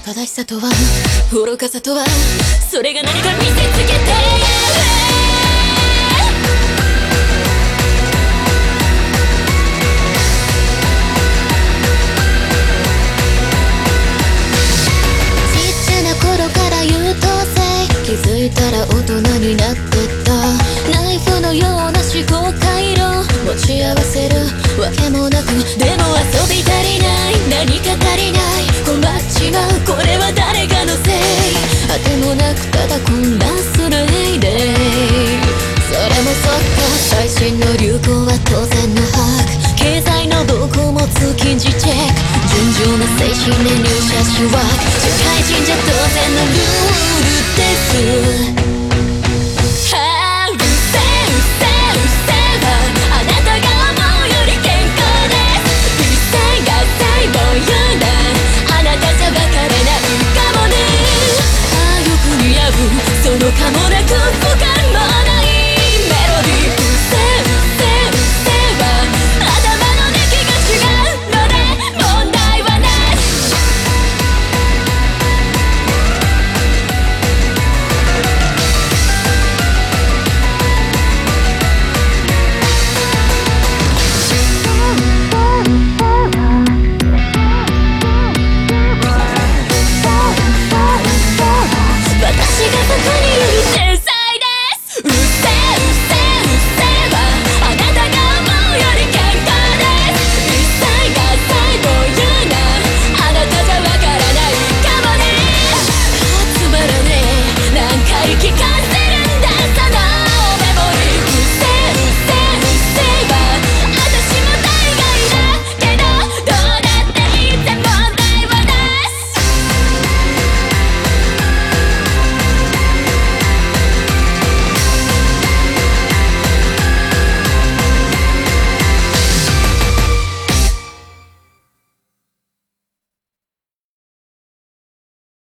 正しさとは愚かさとはそれが何か見せつけてちっちゃな頃から優等生気づいたら大人になってたナイフのような思考回路持ち合わせるわけもなくでも遊び足りない何か足りない困っちまうこれは誰かのせいあてもなくただ混乱するエイデイそれもそっか最新の流行は当然の把握経済の動向も通勤時チェック純情な精神で入社しは社会人じゃ当然のルールです